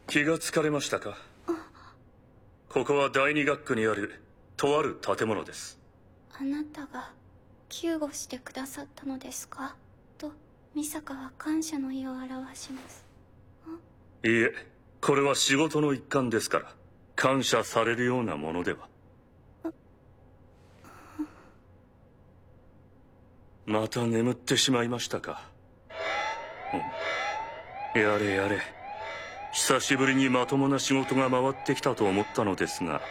気がつかれましたか？ここは第二学区にあるとある建物です。 あなたが救護してくださったのですか？とミサカは感謝の意を表します。 いいえ、これは仕事の一環ですから感謝されるようなものでは。また眠ってしまいましたか。やれやれ、久しぶりにまともな仕事が回ってきたと思ったのですが。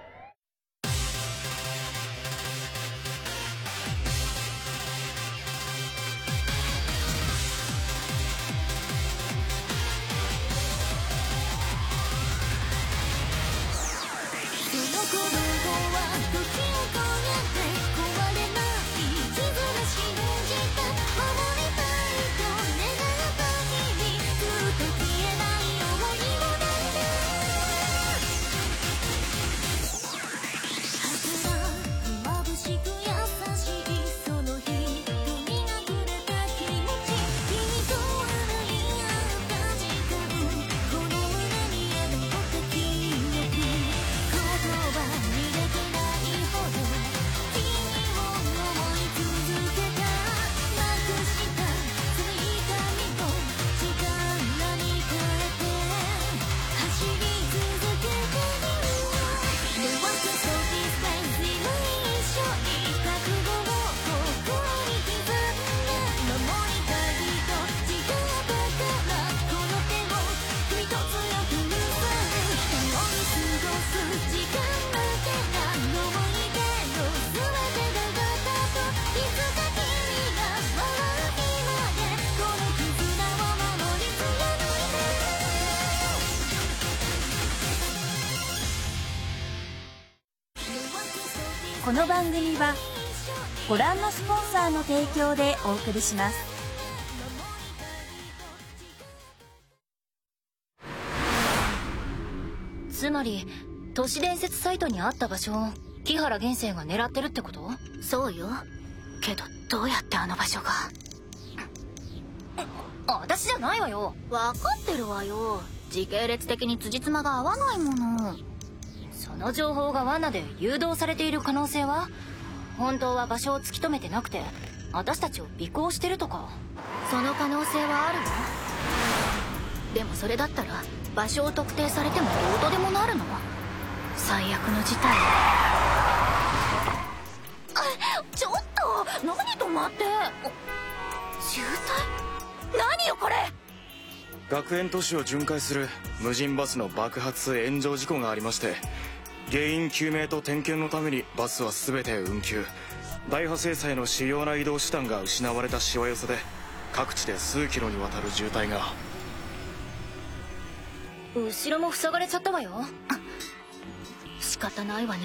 この番組はご覧のスポンサーの提供でお送りします。 つまり都市伝説サイトにあった場所を木原玄生が狙ってるってこと？ そうよ。けどどうやってあの場所が。 私じゃないわよ。 分かってるわよ。時系列的に辻褄が合わないもの。 その情報が罠で誘導されている可能性は？本当は場所を突き止めてなくて私たちを尾行してるとか。 その可能性はあるわ。でもそれだったら場所を特定されてもどうとでもなるの。最悪の事態。ちょっと何止まって。渋滞？何よこれ。 学園都市を巡回する無人バスの爆発炎上事故がありまして、原因究明と点検のためにバスは全て運休。大破制裁の主要な移動手段が失われたしわ寄せで各地で数キロにわたる渋滞が。 後ろも塞がれちゃったわよ。 仕方ないわね。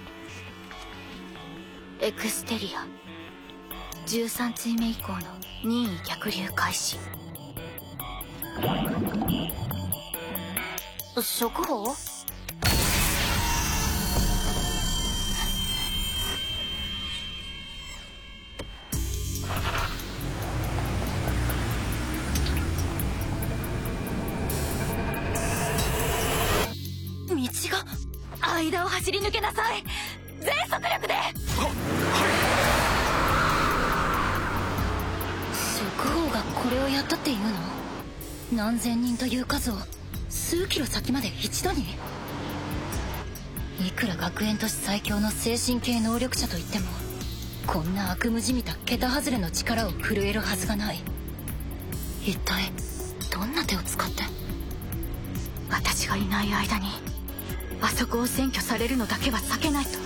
エクステリア13対目以降の任意逆流開始。 触法？ 道が。間を走り抜けなさい。全速力で。 触法がこれをやったっていうの？何千人という数を数キロ先まで一度に？いくら学園都市最強の精神系能力者といってもこんな悪夢じみた桁外れの力を震えるはずがない。 一体どんな手を使って。私がいない間にあそこを占拠されるのだけは避けないと。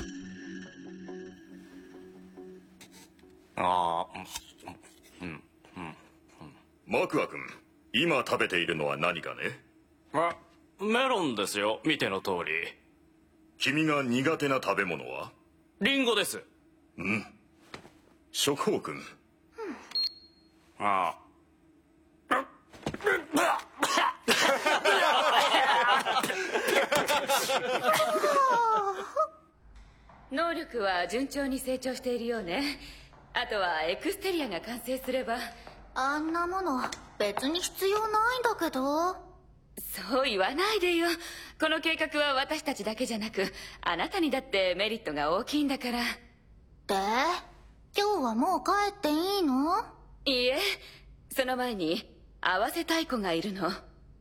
マクア君、今食べているのは何かね？ メロンですよ、見ての通り。 君が苦手な食べ物は？ リンゴです。 食宝君。 能力は順調に成長しているようね。あとはエクステリアが完成すれば。 あんなもの別に必要ないんだけど。 そう言わないでよ。この計画は私たちだけじゃなく、あなたにだってメリットが大きいんだから。 で、今日はもう帰っていいの？ いいえ、その前に会わせたい子がいるの。どう？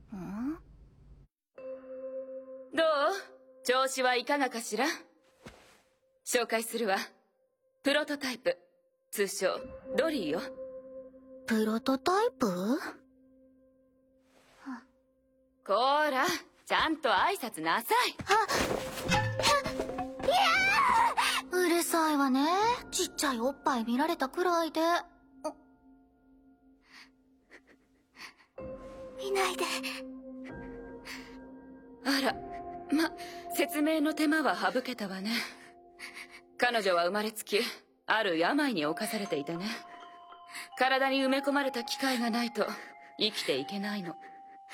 調子はいかがかしら？紹介するわ。プロトタイプ、通称ドリーよ。 プロトタイプ？ こーら、ちゃんと挨拶なさい。 うるさいわね。ちっちゃいおっぱい見られたくらいで。見ないで。 あら、説明の手間は省けたわね。彼女は生まれつきある病に侵されていてね。体に埋め込まれた機械がないと生きていけないの。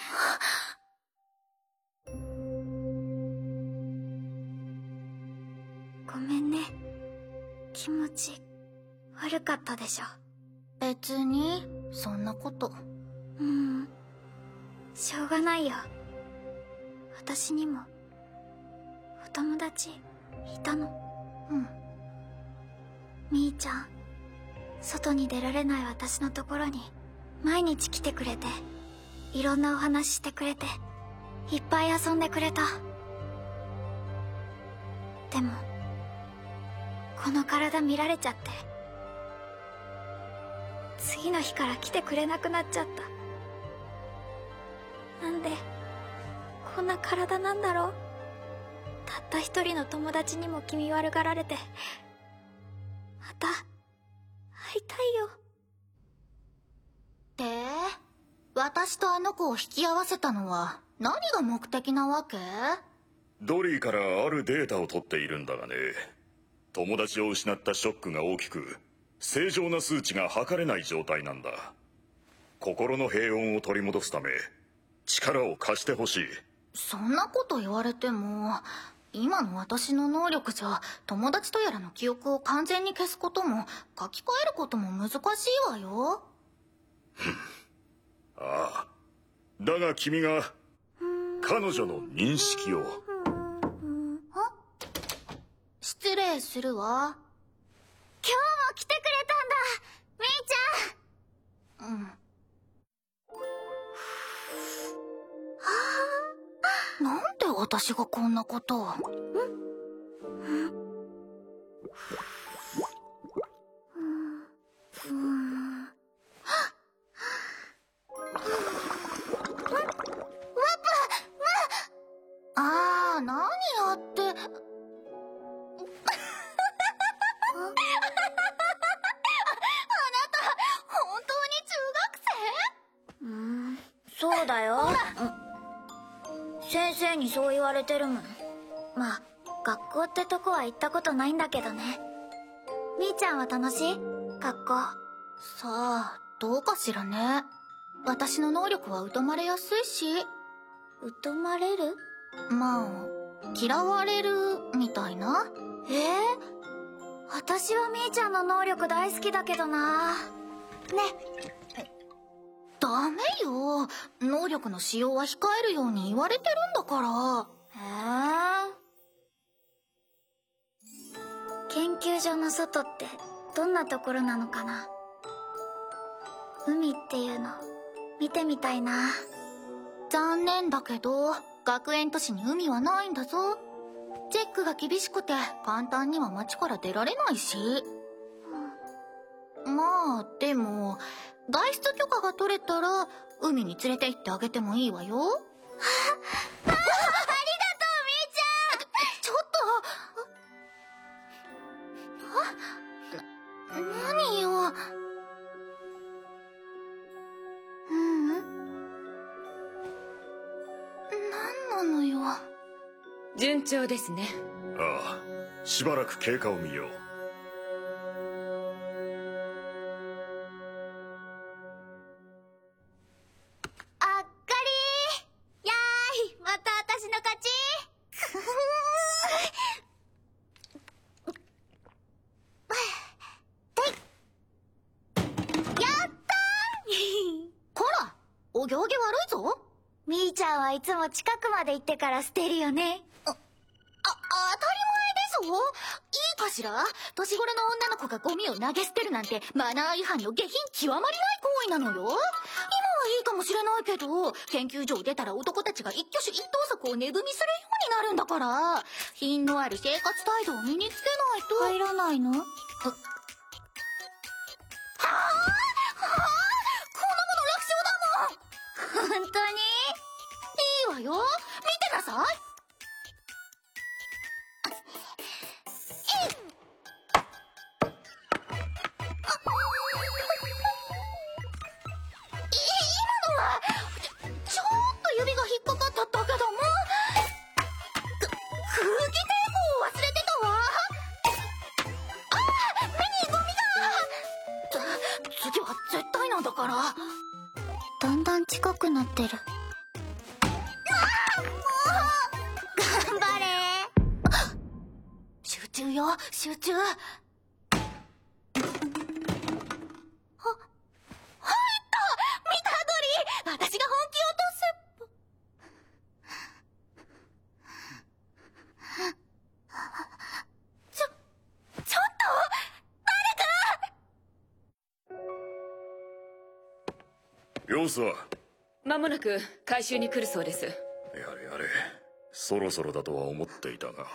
ごめんね。気持ち悪かったでしょ。 別にそんなこと。 しょうがないよ。私にもお友達いたの。みーちゃん、外に出られない私のところに毎日来てくれて、いろんなお話してくれて、いっぱい遊んでくれた。でもこの体見られちゃって、次の日から来てくれなくなっちゃった。なんでこんな体なんだろう。たった一人の友達にも気味悪がられて、また会いたいよ。 で、私とあの子を引き合わせたのは何が目的なわけ？ ドリーからあるデータを取っているんだがね、友達を失ったショックが大きく、正常な数値が測れない状態なんだ。心の平穏を取り戻すため力を貸してほしい。 そんなこと言われても、今の私の能力じゃ友達とやらの記憶を完全に消すことも書き換えることも難しいわよ。 ああ、だが君が彼女の認識を。 失礼するわ。 今日も来てくれたんだ、みーちゃん。 なんで私がこんなことを。ああ、何やって。あなた本当に中学生？ そうだよ。先生にそう言われてるもん。まあ学校ってとこは行ったことないんだけどね。みーちゃんは楽しい？学校。 さあ、どうかしらね。私の能力は疎まれやすいし。 疎まれる？ まあ、嫌われるみたいな。 私はみーちゃんの能力大好きだけどな。ね。 ダメよ。能力の使用は控えるように言われてるんだから。 研究所の外ってどんなところなのかな。海っていうの見てみたいな。 残念だけど学園都市に海はないんだぞ。チェックが厳しくて簡単には街から出られないし。まあでも外出許可が取れたら海に連れて行ってあげてもいいわよ。ありがとう、みーちゃん。ちょっと。何よ。何なのよ。 順調ですね。 ああ、しばらく経過を見よう。 お行儀悪いぞ。 みーちゃんはいつも近くまで行ってから捨てるよね。 当たり前でしょ。いいかしら。年頃の女の子がゴミを投げ捨てるなんてマナー違反の下品極まりない行為なのよ。今はいいかもしれないけど、研究所を出たら男たちが一挙手一投足を値踏みするようになるんだから、品のある生活態度を身につけないと。 入らないの？ こんなもの楽勝だもん。 本当に？ いいわよ、見てなさい。今のはちょっと指が引っかかっただけども、空気抵抗を忘れてたわ。目にゴミが。次は絶対なんだから。 だんだん近くなってる。頑張れ。 集中よ、集中。私が本気を出せば。ちょっと誰か。様子は？ 間もなく回収に来るそうです。 やれやれ、そろそろだとは思っていたが。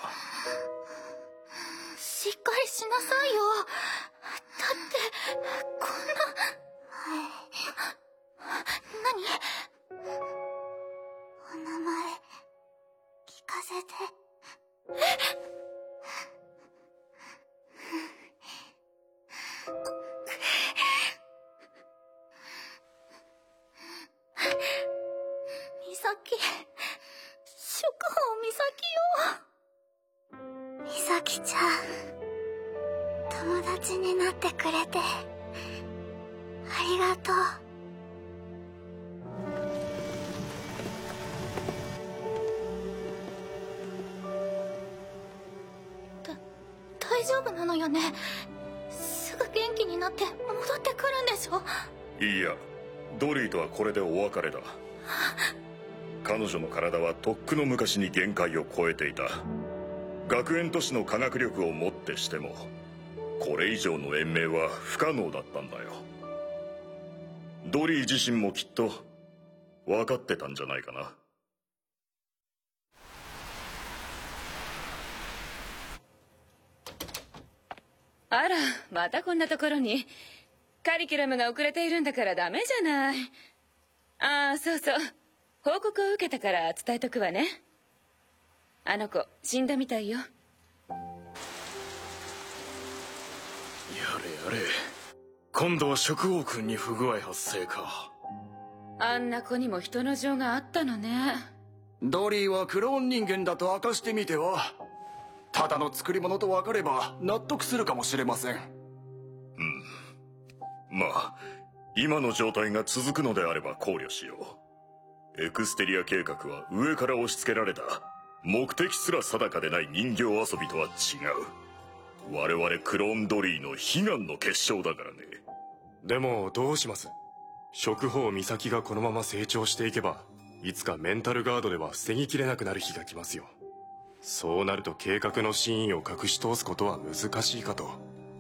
しっかりしなさいよ。だってこんな。何？ お名前聞かせて。 美咲、食宝美咲よ。 美咲ちゃん、友達になってくれてありがとう。 大丈夫なのよね。すぐ元気になって戻ってくるんでしょ。 いいや、ドリーとはこれでお別れだ。彼女の体はとっくの昔に限界を超えていた。学園都市の科学力をもってしてもこれ以上の延命は不可能だったんだよ。ドリー自身もきっと分かってたんじゃないかな。 あら、またこんなところに。カリキュラムが遅れているんだからダメじゃない。ああ、そうそう、報告を受けたから伝えとくわね。あの子死んだみたいよ。 やれやれ、今度は食王君に不具合発生か。 あんな子にも人の情があったのね。 ドリーはクローン人間だと明かしてみては。ただの作り物と分かれば納得するかもしれません。 まあ今の状態が続くのであれば考慮しよう。エクステリア計画は上から押し付けられた目的すら定かでない人形遊びとは違う。我々クローンドリーの悲願の結晶だからね。 でもどうします？食宝美咲がこのまま成長していけばいつかメンタルガードでは防ぎきれなくなる日が来ますよ。そうなると計画の真意を隠し通すことは難しいかと。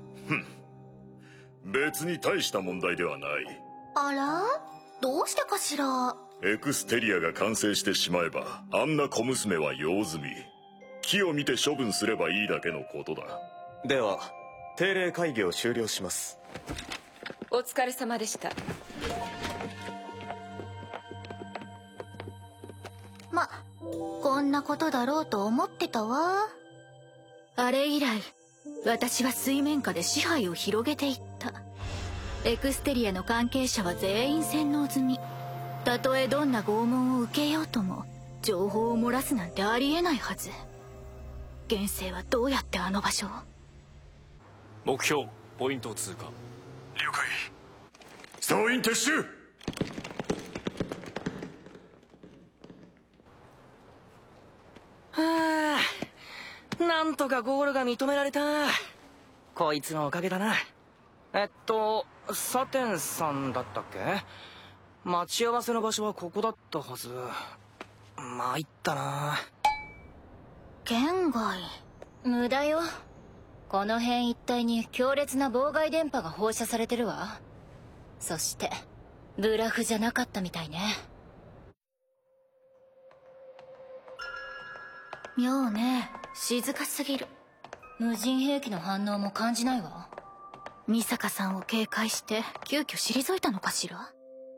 別に大した問題ではない。 あら？どうしてかしら。 エクステリアが完成してしまえばあんな小娘は用済み。木を見て処分すればいいだけのことだ。 では定例会議を終了します。 お疲れ様でした。 ま、こんなことだろうと思ってたわ。 あれ以来私は水面下で支配を広げていった。エクステリアの関係者は全員洗脳済み。たとえどんな拷問を受けようとも情報を漏らすなんてありえないはず。現世はどうやってあの場所を。 目標ポイント通過。 了解。総員撤収。 はあ、なんとかゴールが認められた。こいつのおかげだな。サテンさんだったっけ？ 待ち合わせの場所はここだったはず。参ったな。 圏外。 無駄よ。この辺一帯に強烈な妨害電波が放射されてるわ。そしてブラフじゃなかったみたいね。 妙ね、静かすぎる。 無人兵器の反応も感じないわ。 美坂さんを警戒して急遽退いたのかしら。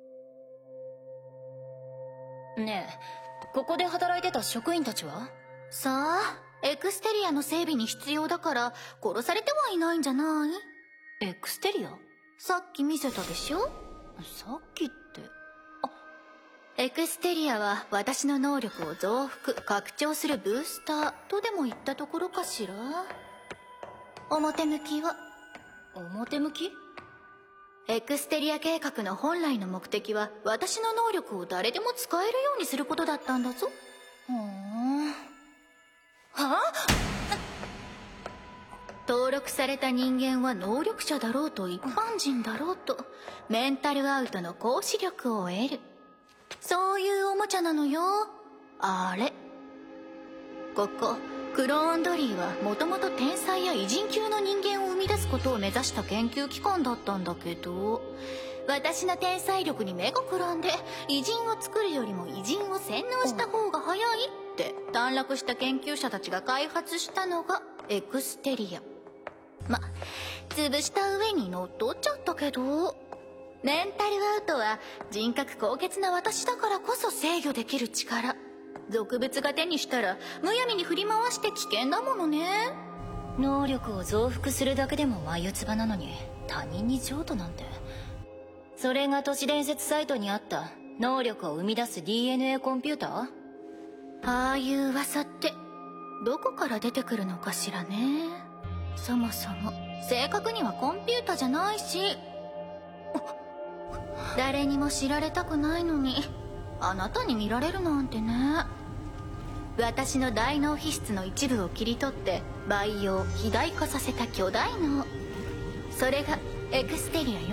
ねえ、ここで働いてた職員たちは？ さあ、エクステリアの整備に必要だから殺されてはいないんじゃない？ エクステリア？ さっき見せたでしょ？ さっきって。 エクステリアは私の能力を増幅拡張するブースターとでも言ったところかしら。表向きは。 表向き？ エクステリア計画の本来の目的は私の能力を誰でも使えるようにすることだったんだぞ。 は？ 登録された人間は能力者だろうと一般人だろうとメンタルアウトの行使力を得る、そういうおもちゃなのよ。あれ、ここクローンドリーはもともと天才や偉人級の人間を生み出すことを目指した研究機関だったんだけど、私の天才力に目がくらんで偉人を作るよりも偉人を洗脳した方が早いって短絡した研究者たちが開発したのがエクステリア。潰した上に乗っ取っちゃったけど、メンタルアウトは人格高潔な私だからこそ制御できる力。俗物が手にしたらむやみに振り回して危険だものね。 能力を増幅するだけでも眉唾なのに他人に譲渡なんて。それが都市伝説サイトにあった能力を生み出す DNA コンピューター？ ああいう噂ってどこから出てくるのかしらね。そもそも正確にはコンピュータじゃないし、誰にも知られたくないのにあなたに見られるなんてね。私の大脳皮質の一部を切り取って培養肥大化させた巨大脳、それがエクステリアよ。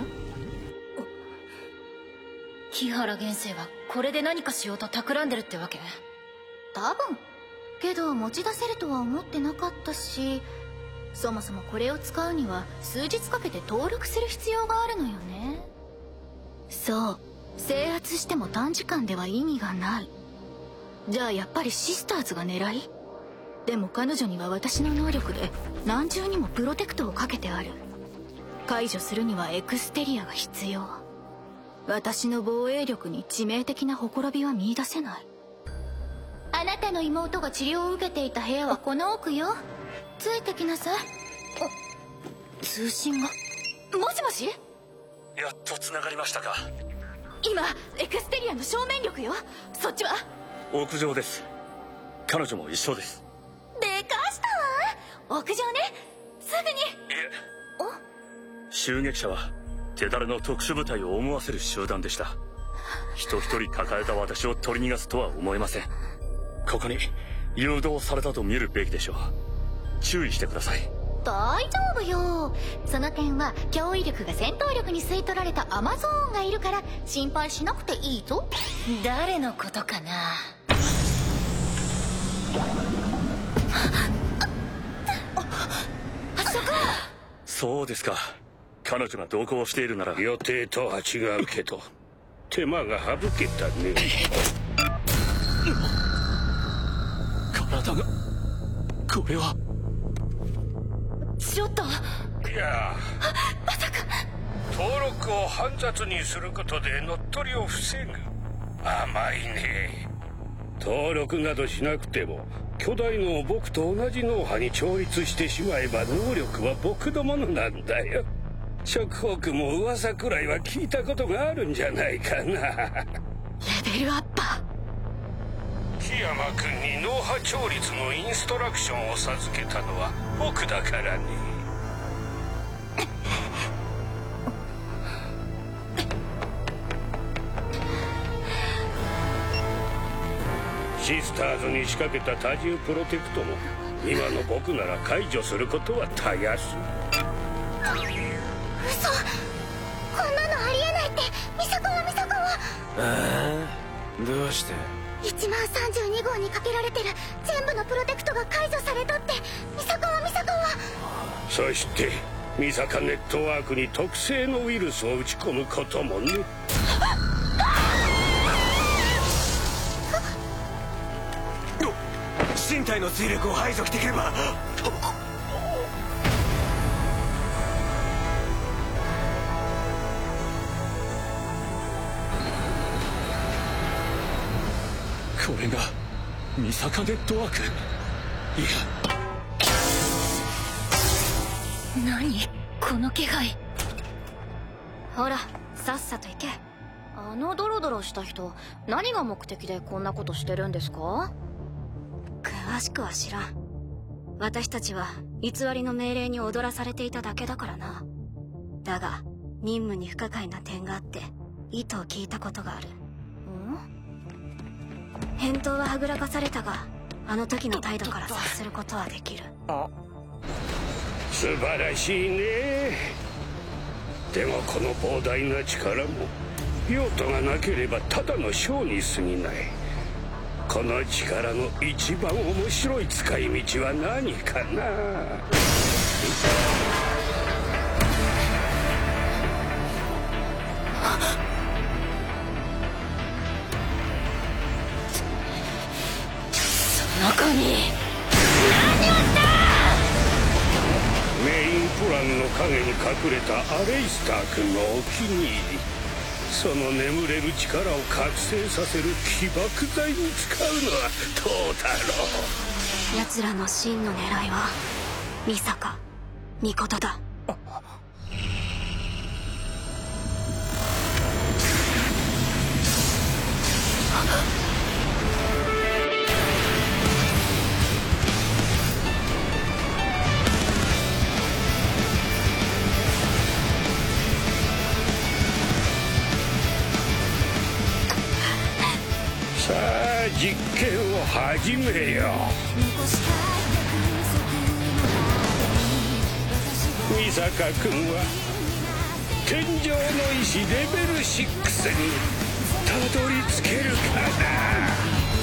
木原玄生はこれで何かしようと企んでるってわけ？ 多分。けど持ち出せるとは思ってなかったし、そもそもこれを使うには数日かけて登録する必要があるのよね。そう、制圧しても短時間では意味がない。じゃあやっぱりシスターズが狙い？でも彼女には私の能力で何重にもプロテクトをかけてある。解除するにはエクステリアが必要。私の防衛力に致命的なほころびは見出せない。あなたの妹が治療を受けていた部屋はこの奥よ。ついてきなさい。通信が。もしもし？ やっと繋がりましたか。 今エクステリアの正面力よ。そっちは？ 屋上です。彼女も一緒です。 でかしたわ。屋上ね、すぐに。いえ、襲撃者は手だれの特殊部隊を思わせる集団でした。人一人抱えた私を取り逃がすとは思えません。ここに誘導されたと見るべきでしょう。注意してください。 大丈夫よ。その点は脅威力が戦闘力に吸い取られたアマゾーンがいるから心配しなくていいぞ。 誰のことかな。 そうですか。彼女が同行しているなら。 予定とは違うけど手間が省けたね。 体が、これはちょっと。 いや、 まさか登録を煩雑にすることで乗っ取りを防ぐ。甘いね。登録などしなくても巨大脳を僕と同じ脳波に調律してしまえば能力は僕のものなんだよ。ショックホークも噂くらいは聞いたことがあるんじゃないかな。 レベルアッパー。 檜山君に脳波調律のインストラクションを授けたのは僕だからね。シスターズに仕掛けた多重プロテクトも今の僕なら解除することはたやすい。 嘘、こんなのありえないって。ミサコはどうして？ 10032号にかけられてる全部のプロテクトが解除されたって。ミサカはそしてミサカネットワークに特製のウイルスを打ち込むこともね。 身体の追力を排除できれば。 これがミサカネットワーク。いや、 何この気配。 ほらさっさと行け。 あのドロドロした人、何が目的でこんなことしてるんですか？ 詳しくは知らん。私たちは偽りの命令に踊らされていただけだからな。だが任務に不可解な点があって意図を聞いたことがある。返答ははぐらかされたが、あの時の態度から察することはできる。 素晴らしいね。でもこの膨大な力も用途がなければただのショーに過ぎない。この力の一番面白い使い道は何かな。 中に何をした！ メインプランの影に隠れたアレイスター君のお気に入り。その眠れる力を覚醒させる起爆剤に使うのはどうだろう。 奴らの真の狙いはミサカミコトだ。 さあ実験を始めよう。ミサカ君は天井の石レベル6にたどり着けるかな。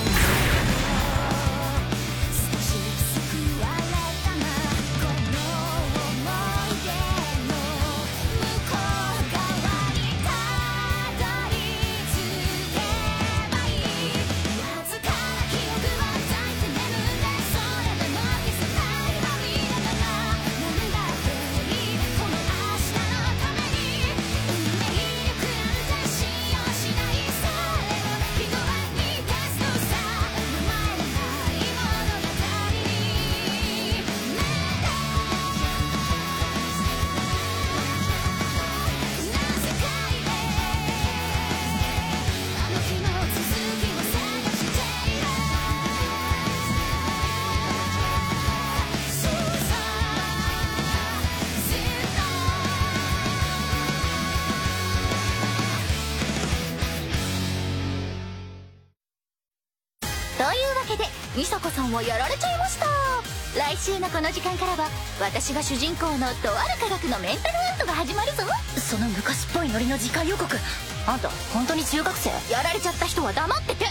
というわけでミサカさんはやられちゃいました。来週のこの時間からは私が主人公のとある科学のメンタルアントが始まるぞ。 その昔っぽいノリの次回予告。あんた本当に中学生？ やられちゃった人は黙ってて。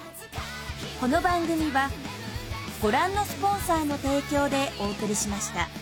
この番組はご覧のスポンサーの提供でお送りしました。